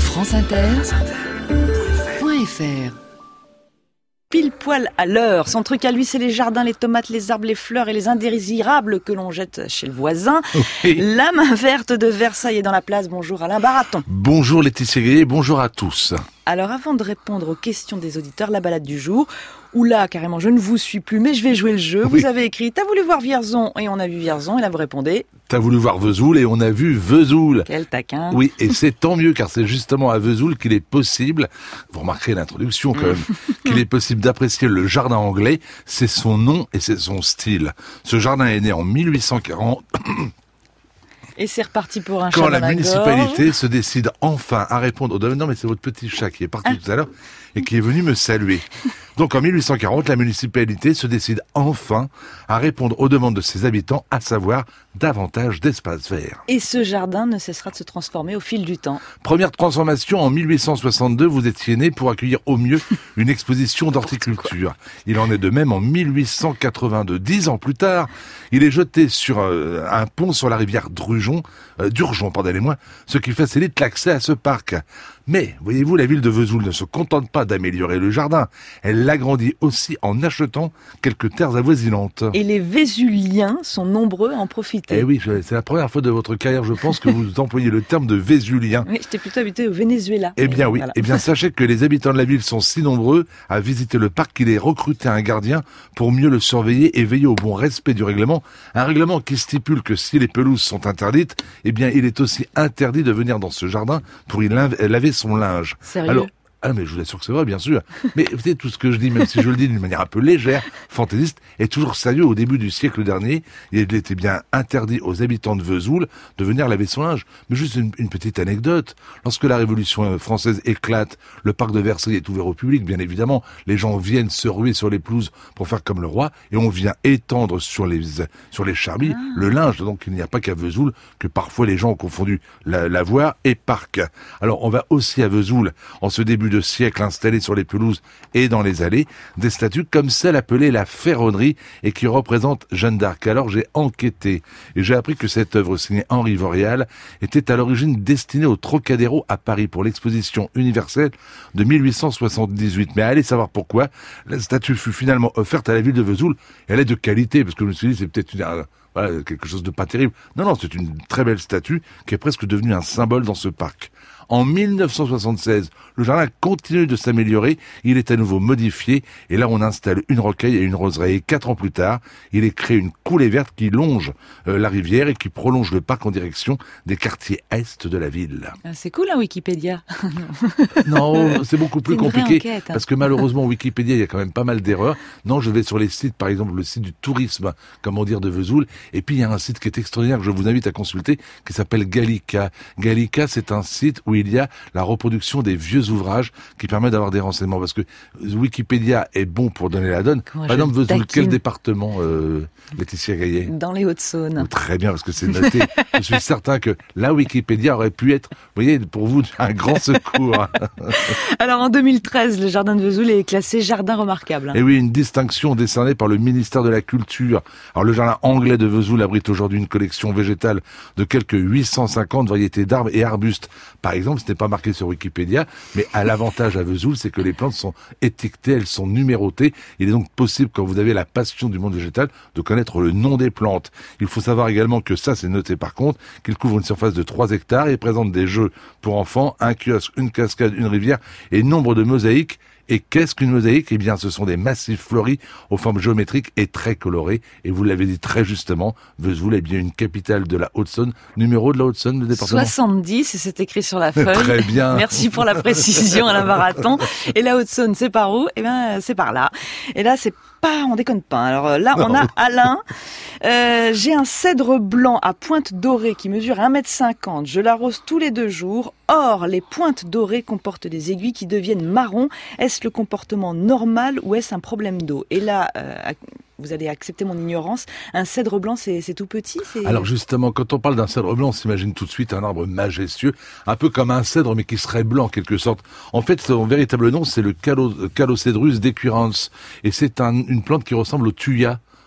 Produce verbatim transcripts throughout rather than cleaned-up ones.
France Inter, point F R. Pile poil à l'heure. Son truc à lui, c'est les jardins, les tomates, les arbres, les fleurs et les indésirables que l'on jette chez le voisin. Oui. La main verte de Versailles est dans la place. Bonjour Alain Baraton. Bonjour Laetitia Gaillet, bonjour à tous. Alors avant de répondre aux questions des auditeurs, la balade du jour. Où là, carrément, je ne vous suis plus, mais je vais jouer le jeu. Oui. Vous avez écrit, t'as voulu voir Vierzon, et on a vu Vierzon, et là vous répondez. T'as voulu voir Vesoul et on a vu Vesoul. Quel taquin. Oui, et c'est tant mieux car c'est justement à Vesoul qu'il est possible, vous remarquerez l'introduction quand même, qu'il est possible d'apprécier le jardin anglais, c'est son nom et c'est son style. Ce jardin est né en mille huit cent quarante. Et c'est reparti pour un Quand chat la dans la municipalité gorge. se décide enfin à répondre au domaine. Non mais c'est votre petit chat qui est parti tout à l'heure et qui est venu me saluer. Donc en mille huit cent quarante, la municipalité se décide enfin à répondre aux demandes de ses habitants, à savoir davantage d'espaces verts. Et ce jardin ne cessera de se transformer au fil du temps. Première transformation en mille huit cent soixante-deux, vous étiez né pour accueillir au mieux une exposition d'horticulture. Il en est de même en mille huit cent quatre-vingt-deux. Dix ans plus tard, il est jeté sur euh, un pont sur la rivière Drujon, euh, d'Urgeon, pardonnez-moi, ce qui facilite l'accès à ce parc. Mais, voyez-vous, la ville de Vesoul ne se contente pas d'améliorer le jardin. Elle l'agrandit aussi en achetant quelques terres avoisinantes. Et les Vésuliens sont nombreux à en profiter. Eh oui, je- c'est la première fois de votre carrière, je pense, que vous employez le terme de Vésulien. Oui, j'étais plutôt habituée au Venezuela. Eh bien Mais oui, voilà. eh bien sachez que les habitants de la ville sont si nombreux à visiter le parc qu'il est recruté un gardien pour mieux le surveiller et veiller au bon respect du règlement. Un règlement qui stipule que si les pelouses sont interdites, eh bien il est aussi interdit de venir dans ce jardin pour y laver laver son linge. Sérieux ? Alors, ah mais je vous assure que c'est vrai, bien sûr. Mais vous savez, tout ce que je dis, même si je le dis d'une manière un peu légère, fantaisiste, est toujours sérieux. Au début du siècle dernier, il était bien interdit aux habitants de Vesoul de venir laver son linge. Mais juste une, une petite anecdote. Lorsque la Révolution française éclate, le parc de Versailles est ouvert au public, bien évidemment. Les gens viennent se ruer sur les pelouses pour faire comme le roi, et on vient étendre sur les, sur les charmilles Ah. le linge. Donc il n'y a pas qu'à Vesoul que parfois les gens ont confondu la, lavoir et parc. Alors on va aussi à Vesoul, en ce début de siècle, installés sur les pelouses et dans les allées, des statues comme celle appelée la Ferronnerie et qui représente Jeanne d'Arc. Alors j'ai enquêté et j'ai appris que cette œuvre signée Henri Vorial était à l'origine destinée au Trocadéro à Paris pour l'exposition universelle de mille huit cent soixante-dix-huit. Mais allez savoir pourquoi, la statue fut finalement offerte à la ville de Vesoul. Elle est de qualité, parce que je me suis dit c'est peut-être une... Voilà, quelque chose de pas terrible. Non, non, c'est une très belle statue qui est presque devenue un symbole dans ce parc. En mille neuf cent soixante-seize, le jardin continue de s'améliorer, il est à nouveau modifié, et là on installe une rocaille et une roseraie. Et quatre ans plus tard, il est créé une coulée verte qui longe euh, la rivière et qui prolonge le parc en direction des quartiers est de la ville. Ah, c'est cool, hein, Wikipédia. Non, c'est beaucoup plus C'est une vraie compliqué, enquête, hein. parce que malheureusement, Wikipédia, il y a quand même pas mal d'erreurs. Non, je vais sur les sites, par exemple, le site du tourisme, comment dire, de Vesoul, et puis il y a un site qui est extraordinaire que je vous invite à consulter, qui s'appelle Gallica. Gallica, c'est un site où il y a la reproduction des vieux ouvrages qui permet d'avoir des renseignements, parce que Wikipédia est bon pour donner la donne. Comment Par je exemple, Vesoul, taquine. quel département, euh, Laetitia Gaillet? Dans les Hauts-de-Saône. Oh, très bien, parce que c'est noté. Je suis certain que la Wikipédia aurait pu être, vous voyez, pour vous, un grand secours. Alors en deux mille treize, le jardin de Vesoul est classé jardin remarquable. Et oui, une distinction décernée par le ministère de la Culture. Alors le jardin anglais de Vesoul abrite aujourd'hui une collection végétale de quelques huit cent cinquante variétés d'arbres et arbustes. Par exemple, ce n'est pas marqué sur Wikipédia, mais à l'avantage à Vesoul, c'est que les plantes sont étiquetées, elles sont numérotées. Il est donc possible, quand vous avez la passion du monde végétal, de connaître le nom des plantes. Il faut savoir également que ça, c'est noté par contre, qu'il couvre une surface de trois hectares et présente des jeux pour enfants, un kiosque, une cascade, une rivière et nombre de mosaïques. Et qu'est-ce qu'une mosaïque? Eh bien, ce sont des massifs fleuris aux formes géométriques et très colorés. Et vous l'avez dit très justement, Vesoul est bien une capitale de la Haute-Saône. Numéro de la Haute-Saône, le département? soixante-dix, et c'est écrit sur la feuille. Très bien. Merci pour la précision, Alain Baraton. Et la Haute-Saône, c'est par où? Eh bien, c'est par là. Et là, c'est pas, on déconne pas. Alors là, on a Alain. Euh, j'ai un cèdre blanc à pointe dorée qui mesure un mètre cinquante. Je l'arrose tous les deux jours. Or, les pointes dorées comportent des aiguilles qui deviennent marron. Est-ce le comportement normal ou est-ce un problème d'eau? Et là, euh, vous allez accepter mon ignorance, un cèdre blanc, c'est, c'est tout petit c'est... Alors justement, quand on parle d'un cèdre blanc, on s'imagine tout de suite un arbre majestueux, un peu comme un cèdre, mais qui serait blanc en quelque sorte. En fait, son véritable nom, c'est le Calocedrus decurrens, et c'est un, une plante qui ressemble au thuya.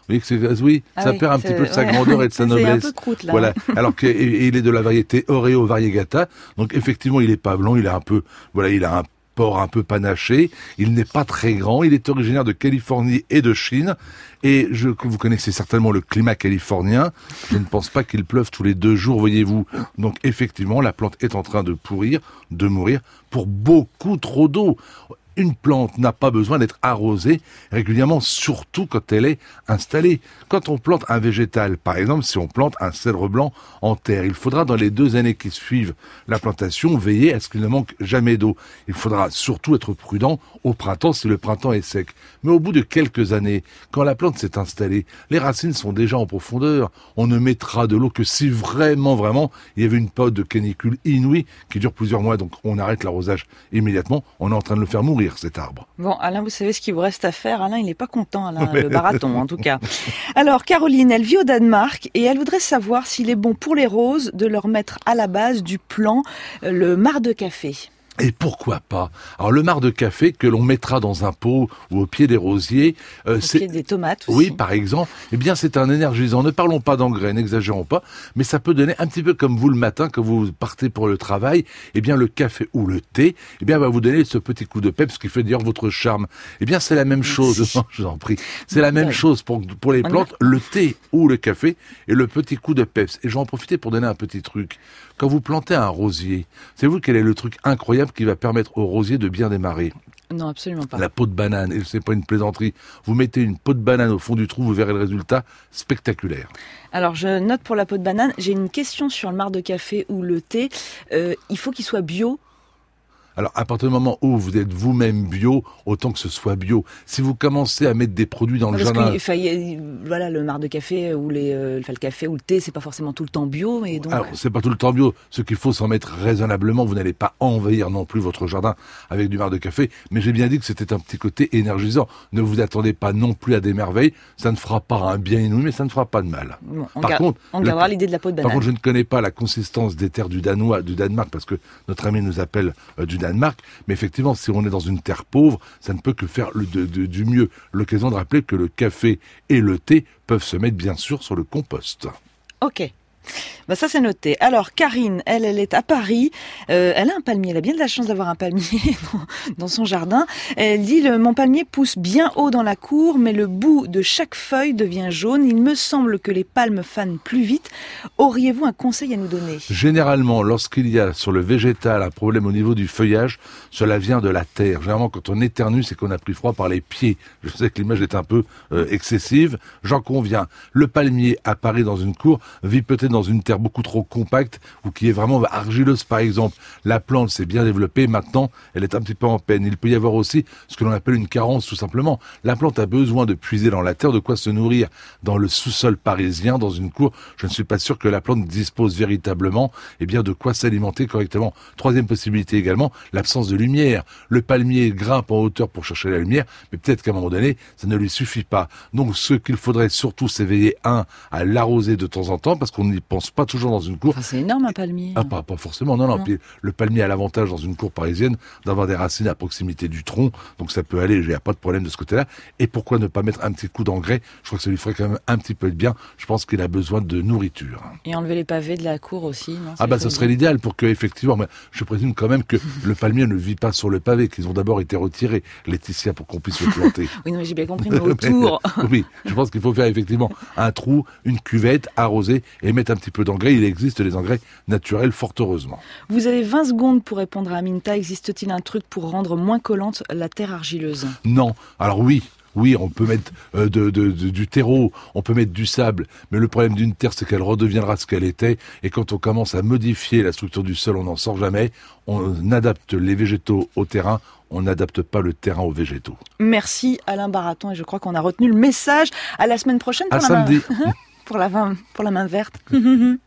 Oui, c'est, oui ah ça oui, perd un petit peu de sa ouais. grandeur et de sa noblesse. C'est un peu croûte, là. Voilà. Alors qu'il est de la variété Oreo variegata. Donc effectivement, il est pas blanc, il est un peu, voilà, il a un port un peu panaché. Il n'est pas très grand. Il est originaire de Californie et de Chine. Et je, vous connaissez certainement le climat californien. Je ne pense pas qu'il pleuve tous les deux jours, voyez-vous. Donc effectivement, la plante est en train de pourrir, de mourir pour beaucoup trop d'eau. Une plante n'a pas besoin d'être arrosée régulièrement, surtout quand elle est installée. Quand on plante un végétal, par exemple, si on plante un cèdre blanc en terre, il faudra dans les deux années qui suivent la plantation veiller à ce qu'il ne manque jamais d'eau. Il faudra surtout être prudent au printemps si le printemps est sec. Mais au bout de quelques années, quand la plante s'est installée, les racines sont déjà en profondeur. On ne mettra de l'eau que si vraiment, vraiment, il y avait une période de canicule inouïe qui dure plusieurs mois, donc on arrête l'arrosage immédiatement. On est en train de le faire mourir, cet arbre. Bon, Alain, vous savez ce qu'il vous reste à faire. Alain, il n'est pas content, Alain, le baraton, en tout cas. Alors, Caroline, elle vit au Danemark et elle voudrait savoir s'il est bon pour les roses de leur mettre à la base du plant le marc de café. Et pourquoi pas? Alors le marc de café que l'on mettra dans un pot ou au pied des rosiers, euh, au c'est pied des tomates aussi. Oui, par exemple. Eh bien, c'est un énergisant. Ne parlons pas d'engrais, n'exagérons pas, mais ça peut donner un petit peu comme vous le matin quand vous partez pour le travail. Eh bien, le café ou le thé, eh bien, va vous donner ce petit coup de peps qui fait d'ailleurs votre charme. Eh bien, c'est la même chose. Non, je vous en prie. C'est la même ouais. chose pour pour les plantes, le thé ou le café et le petit coup de peps. Et je vais en profiter pour donner un petit truc. Quand vous plantez un rosier, savez-vous quel est le truc incroyable qui va permettre au rosier de bien démarrer? Non, absolument pas. La peau de banane, et c'est pas une plaisanterie. Vous mettez une peau de banane au fond du trou, vous verrez le résultat spectaculaire. Alors, je note pour la peau de banane, j'ai une question sur le marc de café ou le thé. Euh, il faut qu'il soit bio. Alors, à partir du moment où vous êtes vous-même bio, autant que ce soit bio. Si vous commencez à mettre des produits dans le Parce jardin... Que, enfin, y a, voilà, le marc de café ou les, euh, enfin, le café ou le thé, c'est pas forcément tout le temps bio. Mais donc... Alors, c'est pas tout le temps bio. Ce qu'il faut, s'en mettre raisonnablement. Vous n'allez pas envahir non plus votre jardin avec du marc de café. Mais j'ai bien dit que c'était un petit côté énergisant. Ne vous attendez pas non plus à des merveilles. Ça ne fera pas un bien inouï, mais ça ne fera pas de mal. Bon, on par garde, contre, on gardera l'idée de la peau de banane. Par contre, je ne connais pas la consistance des terres du Danois, du Danemark, parce que notre ami nous appelle euh, du Danemark. Mais effectivement, si on est dans une terre pauvre, ça ne peut que faire le, de, de, du mieux. L'occasion de rappeler que le café et le thé peuvent se mettre bien sûr sur le compost. Ok. Bah ça c'est noté. Alors Karine, elle, elle est à Paris. Euh, elle a un palmier. Elle a bien de la chance d'avoir un palmier dans, dans son jardin. Elle dit le, mon palmier pousse bien haut dans la cour, mais le bout de chaque feuille devient jaune. Il me semble que les palmes fanent plus vite. Auriez-vous un conseil à nous donner? Généralement, lorsqu'il y a sur le végétal un problème au niveau du feuillage, cela vient de la terre. Généralement, quand on éternue, c'est qu'on a pris froid par les pieds. Je sais que l'image est un peu euh, excessive. J'en conviens. Le palmier apparaît dans une cour, vit peut-être dans une terre beaucoup trop compacte ou qui est vraiment argileuse par exemple. La plante s'est bien développée, maintenant elle est un petit peu en peine. Il peut y avoir aussi ce que l'on appelle une carence tout simplement. La plante a besoin de puiser dans la terre, de quoi se nourrir. Dans le sous-sol parisien, dans une cour, je ne suis pas sûr que la plante dispose véritablement eh bien, de quoi s'alimenter correctement. Troisième possibilité également, l'absence de lumière. Le palmier grimpe en hauteur pour chercher la lumière, mais peut-être qu'à un moment donné, ça ne lui suffit pas. Donc ce qu'il faudrait surtout, c'est veiller, un, à l'arroser de temps en temps, parce qu'on n'y pense pas toujours dans une cour. Enfin, c'est énorme un palmier. Ah, pas, pas forcément, non, non. non. Puis, le palmier a l'avantage dans une cour parisienne d'avoir des racines à proximité du tronc, donc ça peut aller, il n'y a pas de problème de ce côté-là. Et pourquoi ne pas mettre un petit coup d'engrais? Je crois que ça lui ferait quand même un petit peu de bien. Je pense qu'il a besoin de nourriture. Et enlever les pavés de la cour aussi, non? Ah bah ce serait l'idéal pour que, effectivement, mais je présume quand même que le palmier ne vit pas sur le pavé, qu'ils ont d'abord été retirés, Laetitia, pour qu'on puisse le planter. Oui, non, mais j'ai bien compris, mais autour. Oui, je pense qu'il faut faire effectivement un trou, une cuvette, arroser et mettre un petit peu d'engrais. Il existe des engrais naturels, fort heureusement. Vous avez vingt secondes pour répondre à Aminta. Existe-t-il un truc pour rendre moins collante la terre argileuse? Non. Alors oui. Oui, on peut mettre euh, de, de, de, du terreau, on peut mettre du sable, mais le problème d'une terre, c'est qu'elle redeviendra ce qu'elle était, et quand on commence à modifier la structure du sol, on n'en sort jamais. On adapte les végétaux au terrain, on n'adapte pas le terrain aux végétaux. Merci Alain Baraton, et je crois qu'on a retenu le message. À la semaine prochaine pour, à la, samedi. Main... pour, la, main... pour la main verte.